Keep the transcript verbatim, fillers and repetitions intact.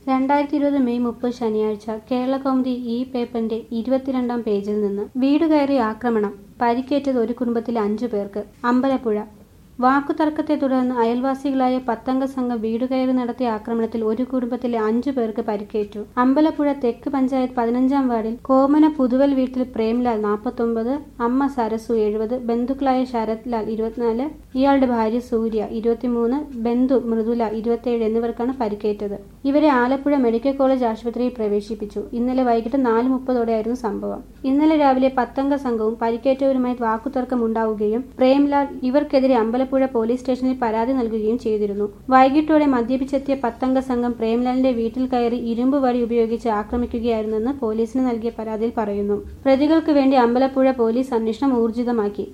രണ്ടായിരത്തി ഇരുപത് മെയ് മുപ്പത് ശനിയാഴ്ച കേരളകൗമുദി ഈ പേപ്പറിന്റെ ഇരുപത്തിരണ്ടാം പേജിൽ നിന്ന് വീട് കയറി ആക്രമണം, പരിക്കേറ്റത് ഒരു കുടുംബത്തിലെ അഞ്ചു പേർക്ക്. അമ്പലപ്പുഴ വാക്കുതർക്കത്തെ തുടർന്ന് അയൽവാസികളായ പത്തംഗ സംഘം വീടുകയറി നടത്തിയ ആക്രമണത്തിൽ ഒരു കുടുംബത്തിലെ അഞ്ചു പേർക്ക് പരിക്കേറ്റു. അമ്പലപ്പുഴ തെക്ക് പഞ്ചായത്ത് പതിനഞ്ചാം വാർഡിൽ കോമന പുതുവൽ വീട്ടിൽ പ്രേംലാൽ നാൽപ്പത്തൊമ്പത്, അമ്മ സരസു എഴുപത്, ബന്ധുക്കളായ ശരത് ലാൽ ഇരുപത്തിനാല്, ഇയാളുടെ ഭാര്യ സൂര്യ ഇരുപത്തിമൂന്ന്, ബന്ധു മൃദുല ഇരുപത്തിയേഴ് എന്നിവർക്കാണ് പരിക്കേറ്റത്. ഇവരെ ആലപ്പുഴ മെഡിക്കൽ കോളേജ് ആശുപത്രിയിൽ പ്രവേശിപ്പിച്ചു. ഇന്നലെ വൈകിട്ട് നാല് മുപ്പതോടെയായിരുന്നു സംഭവം. ഇന്നലെ രാവിലെ പത്തംഗ സംഘവും പരിക്കേറ്റവരുമായി വാക്കുതർക്കമുണ്ടാവുകയും പ്രേംലാൽ ഇവർക്കെതിരെ അമ്പലപ്പുഴ പോലീസ് സ്റ്റേഷനിൽ പരാതി നൽകുകയും ചെയ്തിരുന്നു. വൈകിട്ടോടെ മദ്യപിച്ചെത്തിയ പത്തംഗ സംഘം പ്രേംലാലിന്റെ വീട്ടിൽ കയറി ഇരുമ്പ് വടി ഉപയോഗിച്ച് ആക്രമിക്കുകയായിരുന്നെന്ന് പോലീസിന് നൽകിയ പരാതിയിൽ പറയുന്നു. പ്രതികൾക്ക് വേണ്ടി അമ്പലപ്പുഴ പോലീസ് അന്വേഷണം ഊർജിതമാക്കി.